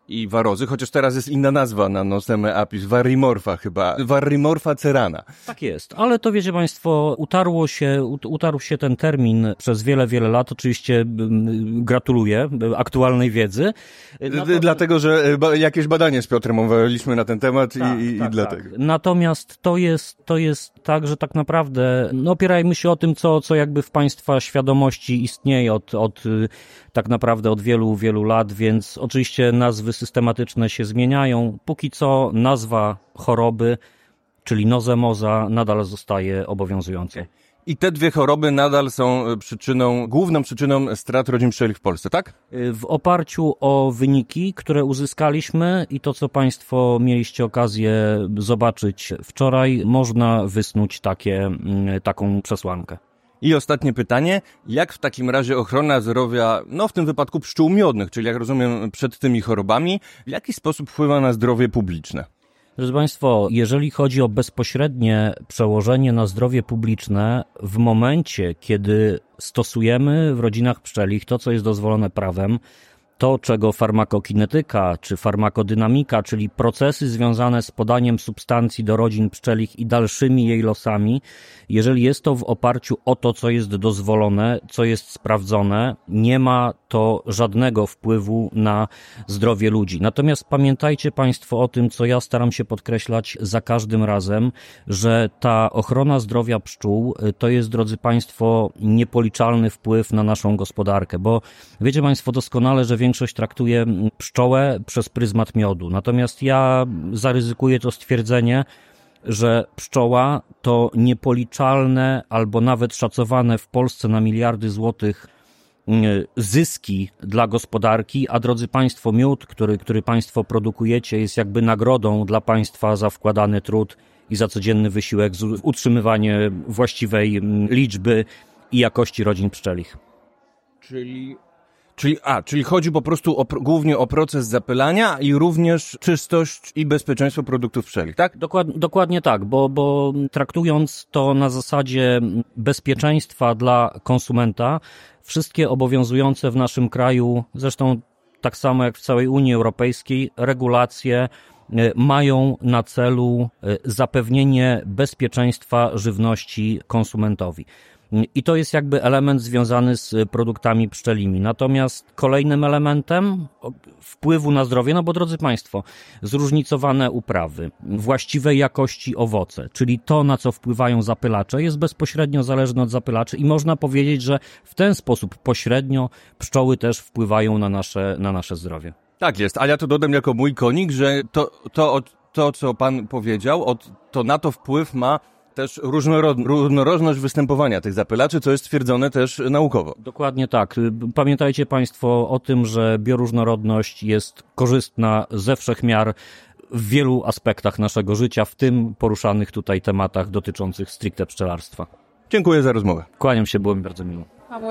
i warozy, chociaż teraz jest inna nazwa na Nosema apis, Varrimorfa chyba, Varrimorfa cerana. Tak jest, ale to wiecie państwo, utarło się, utarł się ten termin przez wiele, wiele lat. Oczywiście gratuluję aktualnej wiedzy. Natomiast... Dlatego, że jakieś badanie z Piotrem omawialiśmy na ten temat tak, i, i, tak, i dlatego. Tak. Natomiast to jest, to jest tak, że tak naprawdę no, opierajmy się o tym, co, co jakby w państwa świadomości istnieje od, od tak naprawdę od wielu, wielu lat, więc oczywiście nazwy systematyczne się zmieniają. Póki co nazwa choroby, czyli nozemoza, nadal zostaje obowiązująca. I te dwie choroby nadal są przyczyną, główną przyczyną strat rodzin pszczelich w Polsce, tak? W oparciu o wyniki, które uzyskaliśmy i to, co państwo mieliście okazję zobaczyć wczoraj, można wysnuć takie, taką przesłankę. I ostatnie pytanie, jak w takim razie ochrona zdrowia, no w tym wypadku pszczół miodnych, czyli jak rozumiem przed tymi chorobami, w jaki sposób wpływa na zdrowie publiczne? Drodzy Państwo, jeżeli chodzi o bezpośrednie przełożenie na zdrowie publiczne, w momencie, kiedy stosujemy w rodzinach pszczelich to, co jest dozwolone prawem, to, czego farmakokinetyka czy farmakodynamika, czyli procesy związane z podaniem substancji do rodzin pszczelich i dalszymi jej losami, jeżeli jest to w oparciu o to, co jest dozwolone, co jest sprawdzone, nie ma to żadnego wpływu na zdrowie ludzi. Natomiast pamiętajcie Państwo o tym, co ja staram się podkreślać za każdym razem, że ta ochrona zdrowia pszczół to jest, drodzy Państwo, niepoliczalny wpływ na naszą gospodarkę, bo wiecie Państwo doskonale, że większość traktuje pszczołę przez pryzmat miodu. Natomiast ja zaryzykuję to stwierdzenie, że pszczoła to niepoliczalne albo nawet szacowane w Polsce na miliardy złotych zyski dla gospodarki, a drodzy Państwo, miód, który, który Państwo produkujecie, jest jakby nagrodą dla Państwa za wkładany trud i za codzienny wysiłek, utrzymywanie właściwej liczby i jakości rodzin pszczelich. Czyli... Czyli, a, czyli chodzi po prostu o, głównie o proces zapylania i również czystość i bezpieczeństwo produktów pszczelich, tak? Dokład, dokładnie tak, bo, bo traktując to na zasadzie bezpieczeństwa dla konsumenta, wszystkie obowiązujące w naszym kraju, zresztą tak samo jak w całej Unii Europejskiej, regulacje mają na celu zapewnienie bezpieczeństwa żywności konsumentowi. I to jest jakby element związany z produktami pszczelimi. Natomiast kolejnym elementem wpływu na zdrowie, no bo drodzy Państwo, zróżnicowane uprawy, właściwej jakości owoce, czyli to, na co wpływają zapylacze, jest bezpośrednio zależne od zapylaczy i można powiedzieć, że w ten sposób pośrednio pszczoły też wpływają na nasze, na nasze zdrowie. Tak jest, a ja to dodam jako mój konik, że to, to, to co Pan powiedział, to na to wpływ ma też różnorodność występowania tych zapylaczy, co jest stwierdzone też naukowo. Dokładnie tak. Pamiętajcie Państwo o tym, że bioróżnorodność jest korzystna ze wszech miar w wielu aspektach naszego życia, w tym poruszanych tutaj tematach dotyczących stricte pszczelarstwa. Dziękuję za rozmowę. Kłaniam się, było mi bardzo miło.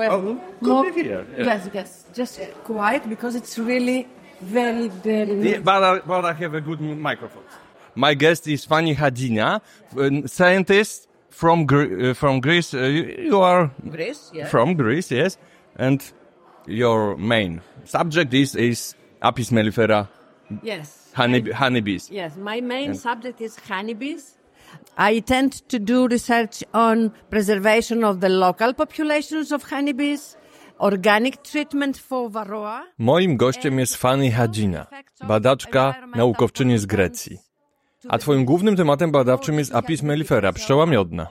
More, yes, yes, just quiet because it's really very, very... Yeah, but, I, but I have a good microphone. My guest is Fanny Hadzina, scientist from Gre- uh, from Greece. Uh, you, you are Greece, yeah. From Greece, yes. And your main subject is is Apis mellifera. Yes. Honey, my, honeybees. Yes, my main and subject is honeybees. I tend to do research on preservation of the local populations of honeybees, organic treatment for varroa. Moim gościem jest Fanny Hadzina, badaczka, naukowczyni z Grecji. A twoim głównym tematem badawczym jest Apis mellifera, pszczoła miodna.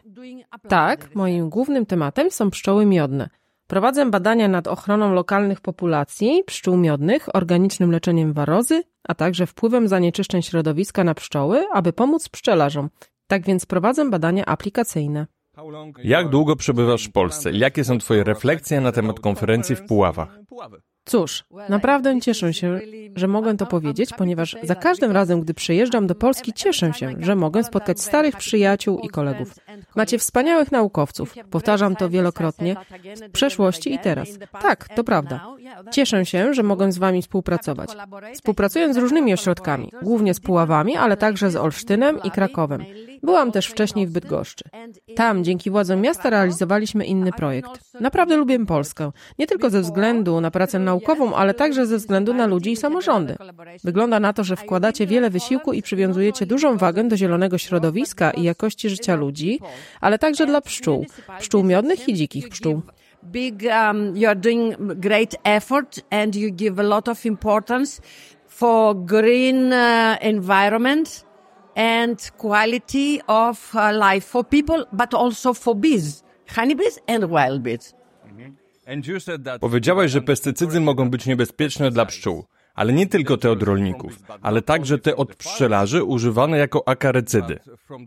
Tak, moim głównym tematem są pszczoły miodne. Prowadzę badania nad ochroną lokalnych populacji pszczół miodnych, organicznym leczeniem warozy, a także wpływem zanieczyszczeń środowiska na pszczoły, aby pomóc pszczelarzom. Tak więc prowadzę badania aplikacyjne. Jak długo przebywasz w Polsce? Jakie są twoje refleksje na temat konferencji w Puławach? Cóż, naprawdę cieszę się, że mogę to powiedzieć, ponieważ za każdym razem, gdy przyjeżdżam do Polski, cieszę się, że mogę spotkać starych przyjaciół i kolegów. Macie wspaniałych naukowców, powtarzam to wielokrotnie, w przeszłości i teraz. Tak, to prawda. Cieszę się, że mogę z wami współpracować. Współpracuję z różnymi ośrodkami, głównie z Puławami, ale także z Olsztynem i Krakowem. Byłam też wcześniej w Bydgoszczy. Tam, dzięki władzom miasta, realizowaliśmy inny projekt. Naprawdę lubię Polskę. Nie tylko ze względu na pracę naukową, ale także ze względu na ludzi i samorządy. Wygląda na to, że wkładacie wiele wysiłku i przywiązujecie dużą wagę do zielonego środowiska i jakości życia ludzi, ale także dla pszczół. Pszczół miodnych i dzikich pszczół. Big, um, you're doing great effort and you give a lot of importance for green uh, environment and quality of uh, life for people, but also for bees, honeybees and wild bees. Powiedziałeś, że pestycydy mogą być niebezpieczne dla pszczół, ale nie tylko te od rolników, ale także te od pszczelarzy używane jako akarycydy.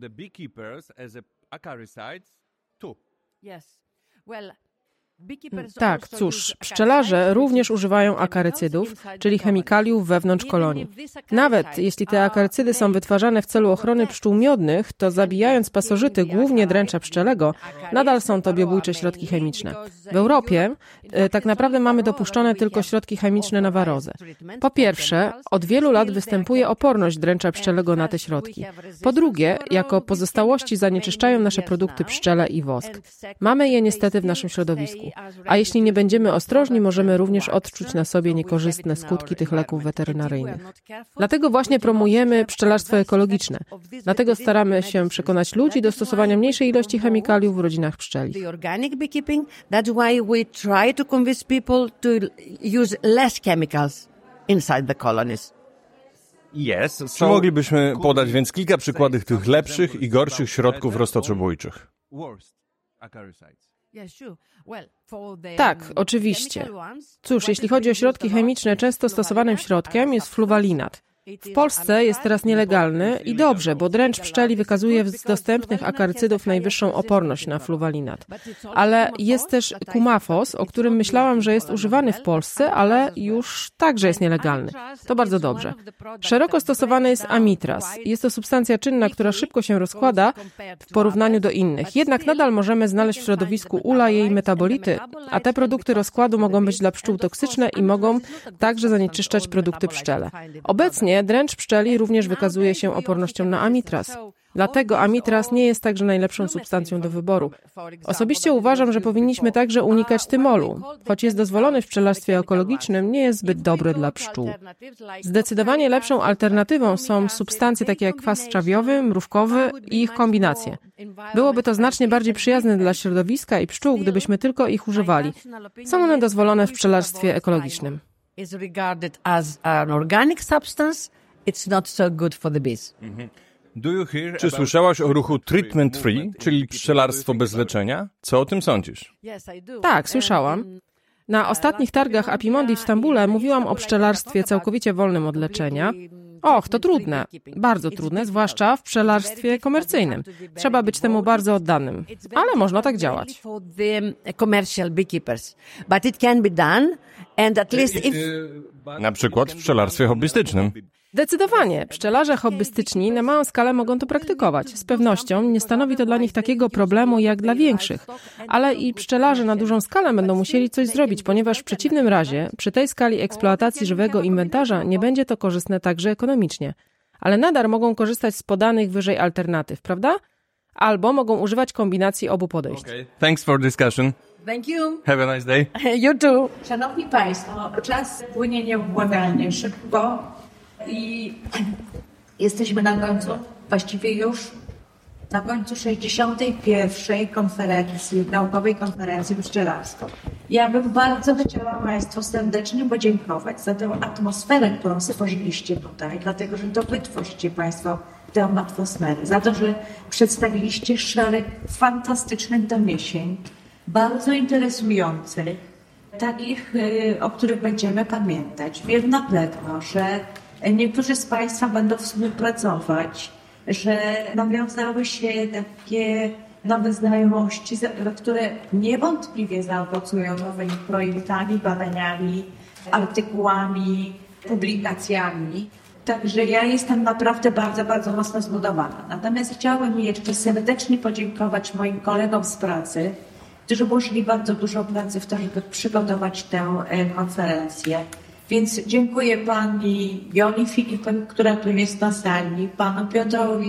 Yes. Well, Tak, cóż, pszczelarze również używają akarycydów, czyli chemikaliów wewnątrz kolonii. Nawet jeśli te akarycydy są wytwarzane w celu ochrony pszczół miodnych, to zabijając pasożyty, głównie dręcza pszczelego, nadal są to biobójcze środki chemiczne. W Europie e, tak naprawdę mamy dopuszczone tylko środki chemiczne na warozę. Po pierwsze, od wielu lat występuje oporność dręcza pszczelego na te środki. Po drugie, jako pozostałości zanieczyszczają nasze produkty pszczele i wosk. Mamy je niestety w naszym środowisku. A jeśli nie będziemy ostrożni, możemy również odczuć na sobie niekorzystne skutki tych leków weterynaryjnych. Dlatego właśnie promujemy pszczelarstwo ekologiczne. Dlatego staramy się przekonać ludzi do stosowania mniejszej ilości chemikaliów w rodzinach pszczeli. That's why we try to convince people to use less chemicals inside the colonies. Yes. Czy moglibyśmy podać więc kilka przykładów tych lepszych i gorszych środków roztoczobójczych? Tak, oczywiście. Cóż, jeśli chodzi o środki chemiczne, często stosowanym środkiem jest fluwalinat. W Polsce jest teraz nielegalny i dobrze, bo dręcz pszczeli wykazuje z dostępnych akarycydów najwyższą oporność na fluwalinat. Ale jest też kumafos, o którym myślałam, że jest używany w Polsce, ale już także jest nielegalny. To bardzo dobrze. Szeroko stosowany jest amitraz. Jest to substancja czynna, która szybko się rozkłada w porównaniu do innych. Jednak nadal możemy znaleźć w środowisku ula jej metabolity, a te produkty rozkładu mogą być dla pszczół toksyczne i mogą także zanieczyszczać produkty pszczele. Obecnie dręcz pszczeli również wykazuje się opornością na amitraz. Dlatego amitraz nie jest także najlepszą substancją do wyboru. Osobiście uważam, że powinniśmy także unikać tymolu. Choć jest dozwolony w pszczelarstwie ekologicznym, nie jest zbyt dobry dla pszczół. Zdecydowanie lepszą alternatywą są substancje takie jak kwas trzawiowy, mrówkowy i ich kombinacje. Byłoby to znacznie bardziej przyjazne dla środowiska i pszczół, gdybyśmy tylko ich używali. Są one dozwolone w pszczelarstwie ekologicznym. Is regarded as an organic substance, it's not so good for the bees. Czy słyszałaś o ruchu treatment free, czyli pszczelarstwo bez leczenia? Co o tym sądzisz? Tak, słyszałam. Na ostatnich targach Apimondi w Stambule mówiłam o pszczelarstwie całkowicie wolnym od leczenia. Och, to trudne, bardzo trudne, zwłaszcza w pszczelarstwie komercyjnym. Trzeba być temu bardzo oddanym, ale można tak działać. Na przykład w pszczelarstwie hobbystycznym. Zdecydowanie. Pszczelarze hobbystyczni na małą skalę mogą to praktykować. Z pewnością nie stanowi to dla nich takiego problemu jak dla większych. Ale i pszczelarze na dużą skalę będą musieli coś zrobić, ponieważ w przeciwnym razie przy tej skali eksploatacji żywego inwentarza nie będzie to korzystne także ekonomicznie. Ale nadal mogą korzystać z podanych wyżej alternatyw, prawda? Albo mogą używać kombinacji obu podejść. Okay. Thanks for discussion. Thank you. Have a nice day. You too. Szanowni Państwo, czas płynie nieubłaganie szybko i jesteśmy na końcu, właściwie już na końcu sześćdziesiątej pierwszej konferencji, naukowej konferencji pszczelarstwa. Ja bym bardzo chciała Państwu serdecznie podziękować za tę atmosferę, którą stworzyliście tutaj, dlatego że to wy tworzycie Państwo tę atmosferę, za to, że przedstawiliście szereg fantastycznych doniesień, bardzo interesujących, takich, o których będziemy pamiętać. Wiem na pewno, że niektórzy z Państwa będą współpracować, że nawiązały się takie nowe znajomości, które niewątpliwie zaowocują nowymi projektami, badaniami, artykułami, publikacjami. Także ja jestem naprawdę bardzo, bardzo mocno zbudowana. Natomiast chciałabym jeszcze serdecznie podziękować moim kolegom z pracy, którzy włożyli bardzo dużo pracy w to, żeby przygotować tę konferencję. Więc dziękuję pani Joli Filipem, która tu jest na sali, panu Piotrowi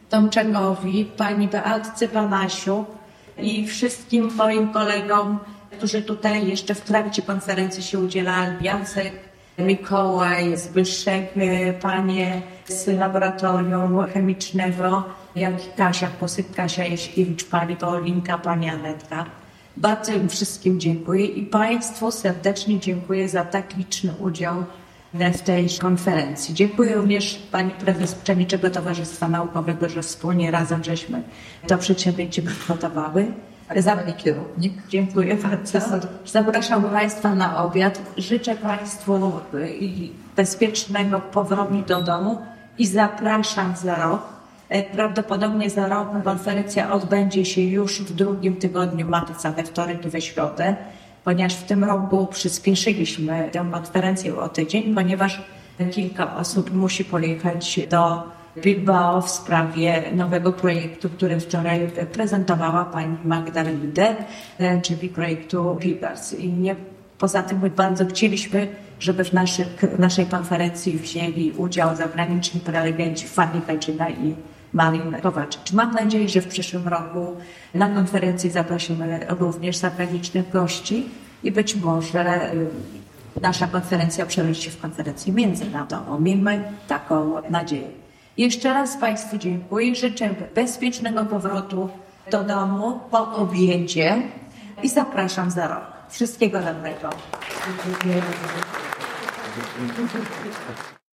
Tomczakowi, pani Beatce Banasiu i wszystkim moim kolegom, którzy tutaj jeszcze w trakcie konferencji się udzielali. Jacek, Mikołaj, Zbyszek, panie z laboratorium chemicznego, jak i Kasia Posyk, Kasia Jaśkiewicz, pani Paulinka, pani Anetka. Bardzo im wszystkim dziękuję i państwu serdecznie dziękuję za tak liczny udział w tej konferencji. Dziękuję również pani prezes Uczenniczego Towarzystwa Naukowego, że wspólnie razem żeśmy to przedsięwzięcie przygotowały. Pani kierownik. Dziękuję bardzo. Zapraszam państwa na obiad. Życzę państwu bezpiecznego powrotu do domu i zapraszam za rok. Prawdopodobnie za rok konferencja odbędzie się już w drugim tygodniu marca, we wtorek i we środę, ponieważ w tym roku przyspieszyliśmy tę konferencję o tydzień, ponieważ kilka osób musi pojechać do Bilbao w sprawie nowego projektu, który wczoraj prezentowała pani Magda Lider, czyli projektu Pillars. I nie, poza tym my bardzo chcieliśmy, żeby w, naszych, w naszej konferencji wzięli udział zagraniczni prelegenci Fanny Kaczyna i Marin Kowaczyk. Mam nadzieję, że w przyszłym roku na konferencję zaprosimy również zagranicznych gości i być może nasza konferencja przerości się w konferencję międzynarodową. Miejmy taką nadzieję. Jeszcze raz państwu dziękuję. Życzę bezpiecznego powrotu do domu po obiedzie i zapraszam za rok. Wszystkiego dobrego.